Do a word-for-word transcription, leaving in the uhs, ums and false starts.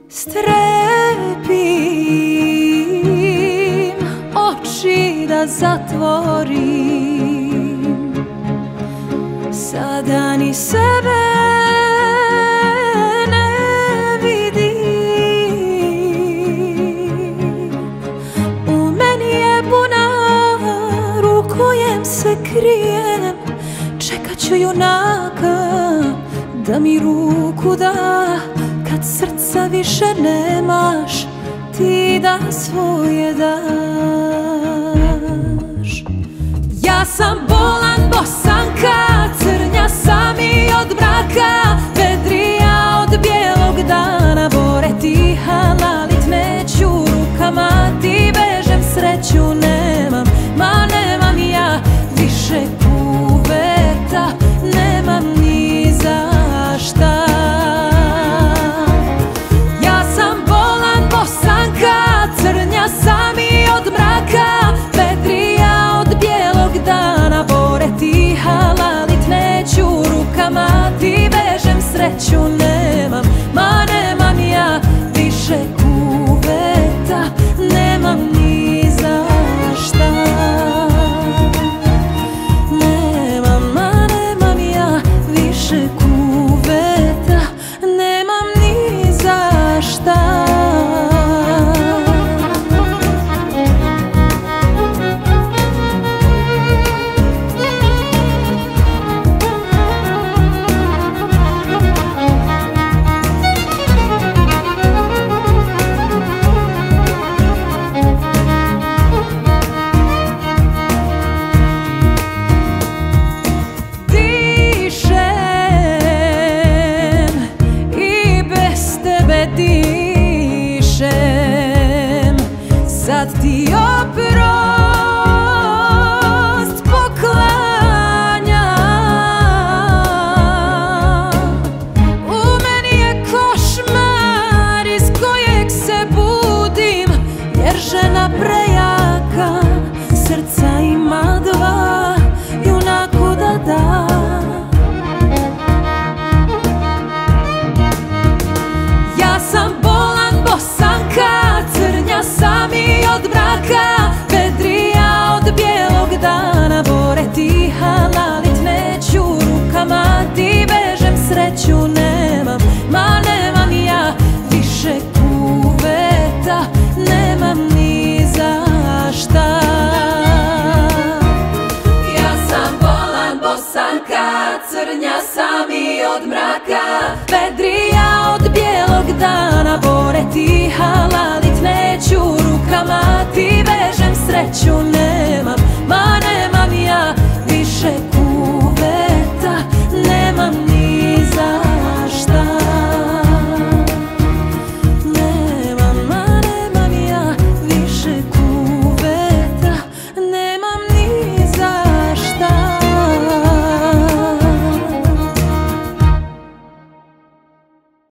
Strepim oči da zatvorim, sada ni sebe ne vidim. U meni je bunar u kojem se krijem, čekat ću junaka da mi ruku da. Kad srca više nemaš, ti da svoje daš. Ja sam bolan, bosanka, crnja sam i od mraka, vedrija od bijelog dana, bore ti halalit neću, rukama ti vežem, sreću nemam, ma nemam ja više kuveta, nemam ni za šta. Crnja sam i od mraka, vedrija od bijelog dana, bore ti halalit neću, rukama ti vežem, sreću nemam, ma nemam ja više kuveta, nemam ni za šta. Nemam, ma nemam ja više kuveta, nemam ni za šta. Dišem, sad ti oprost poklanjam. U meni je košmar iz kojeg se budim, jer žena prejaka srca ima dva, junaku da da. Ja sam bolan, bosanka, crnja sam i od mraka, vedrija od bijelog dana, bore ti halalit neću, rukama ti vežem, sreću nemam, ma nemam ja više kuveta, nemam ni za šta. Ja sam bolan, bosanka, crnja sam i od mraka, vedrija od bijelog dana, bore ti halalit neću, rukama ti vežem, sreću nemam,